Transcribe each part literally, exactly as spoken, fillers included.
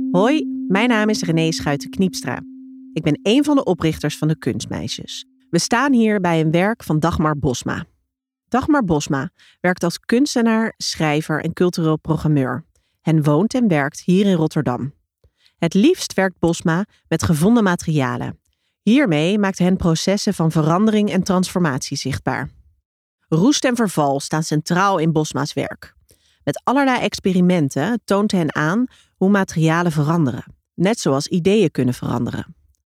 Hoi, mijn naam is René Schuiten-Kniepstra. Ik ben een van de oprichters van de Kunstmeisjes. We staan hier bij een werk van Dagmar Bosma. Dagmar Bosma werkt als kunstenaar, schrijver en cultureel programmeur. En woont en werkt hier in Rotterdam. Het liefst werkt Bosma met gevonden materialen. Hiermee maakt hen processen van verandering en transformatie zichtbaar. Roest en verval staan centraal in Bosma's werk. Met allerlei experimenten toont hen aan hoe materialen veranderen, net zoals ideeën kunnen veranderen.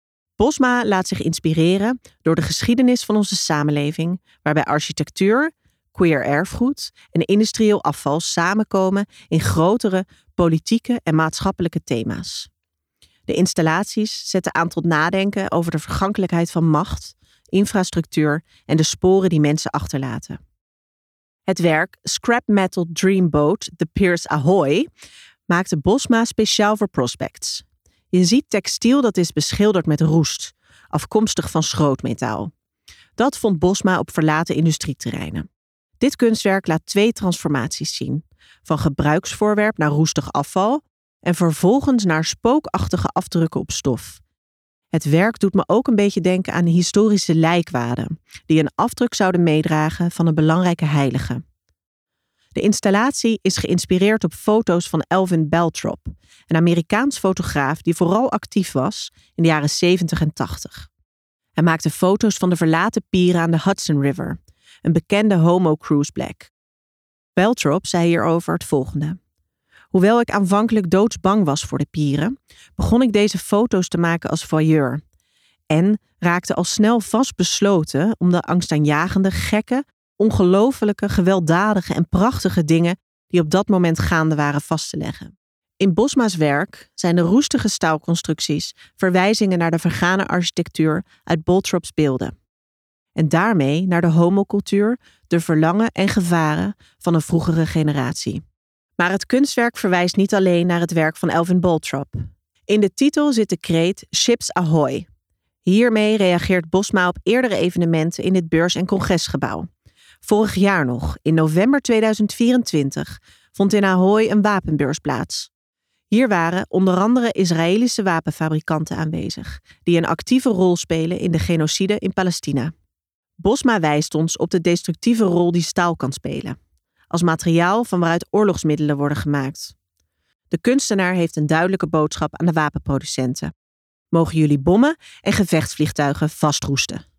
Bosma laat zich inspireren door de geschiedenis van onze samenleving, waarbij architectuur, queer erfgoed en industrieel afval samenkomen in grotere politieke en maatschappelijke thema's. De installaties zetten aan tot nadenken over de vergankelijkheid van macht, infrastructuur en de sporen die mensen achterlaten. Het werk Scrap Metal Dreamboat The Piers Ahoy maakte Bosma speciaal voor prospects. Je ziet textiel dat is beschilderd met roest, afkomstig van schrootmetaal. Dat vond Bosma op verlaten industrieterreinen. Dit kunstwerk laat twee transformaties zien, van gebruiksvoorwerp naar roestig afval en vervolgens naar spookachtige afdrukken op stof. Het werk doet me ook een beetje denken aan historische lijkwaden, die een afdruk zouden meedragen van een belangrijke heilige. De installatie is geïnspireerd op foto's van Elvin Beltrop, een Amerikaans fotograaf die vooral actief was in de jaren zeventig en tachtig. Hij maakte foto's van de verlaten pieren aan de Hudson River, een bekende homo cruise black. Beltrop zei hierover het volgende. Hoewel ik aanvankelijk doodsbang was voor de pieren, begon ik deze foto's te maken als voyeur. En raakte al snel vastbesloten om de angstaanjagende, gekke, ongelofelijke, gewelddadige en prachtige dingen die op dat moment gaande waren vast te leggen. In Bosma's werk zijn de roestige staalconstructies verwijzingen naar de vergane architectuur uit Beltrops beelden. En daarmee naar de homocultuur, de verlangen en gevaren van een vroegere generatie. Maar het kunstwerk verwijst niet alleen naar het werk van Elvin Beltrop. In de titel zit de kreet Ships Ahoy. Hiermee reageert Bosma op eerdere evenementen in het beurs- en congresgebouw. Vorig jaar nog, in november tweeduizend vierentwintig, vond in Ahoy een wapenbeurs plaats. Hier waren onder andere Israëlische wapenfabrikanten aanwezig, die een actieve rol spelen in de genocide in Palestina. Bosma wijst ons op de destructieve rol die staal kan spelen, als materiaal van waaruit oorlogsmiddelen worden gemaakt. De kunstenaar heeft een duidelijke boodschap aan de wapenproducenten. Mogen jullie bommen en gevechtsvliegtuigen vastroesten.